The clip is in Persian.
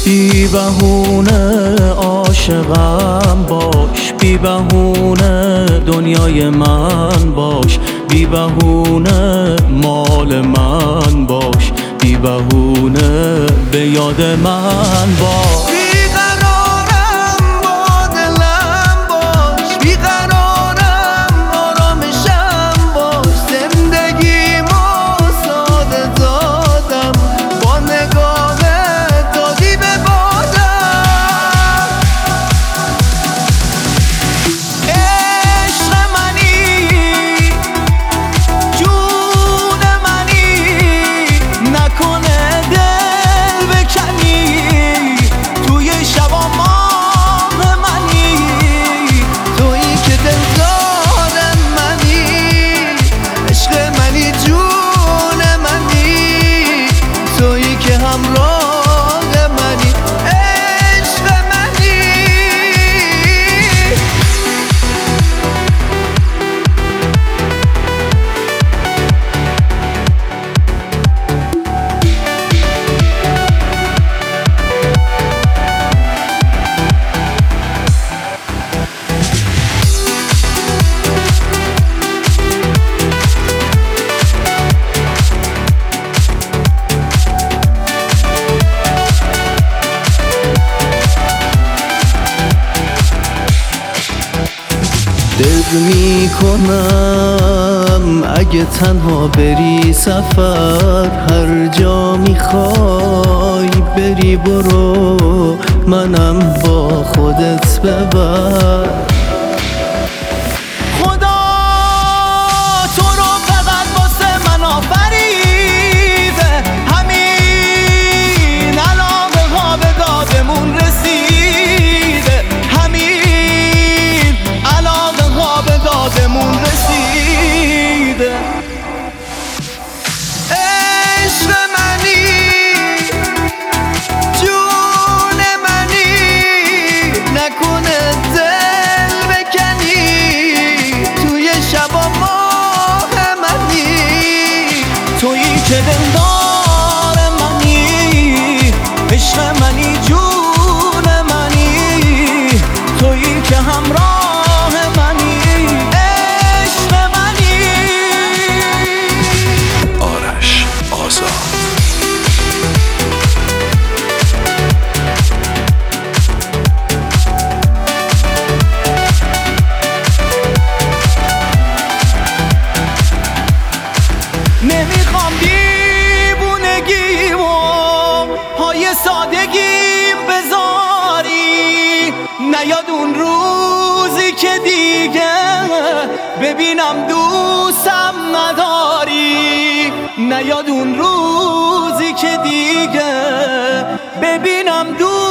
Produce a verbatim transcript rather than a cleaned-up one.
بی بهونه عاشقم باش، بی بهونه دنیای من باش، بی بهونه مال من باش، بی بهونه به یاد من باش. دق می کنم اگه تنها بری سفر، هر جا میخوای بری برو، منم با خودت ببر. خدا تو رو فقط واسه من آفریده، همین علاقه ها به دادمون رسیده، همین علاقه ها به دادمون رسیده. عشق منی، جون منی، نکنه دل بکنی، توی شبا ماه منی، تویی که دلدار منی، عشق منی، جون منی، تویی که همراه منی، عشق منی. آرش آزاد. نمیخوام دیوونگیمو پای سادگیم بذاری، نیاد اون روزی که دیگه ببینم دوستم نداری، نیاد اون روزی که دیگه ببینم دوستم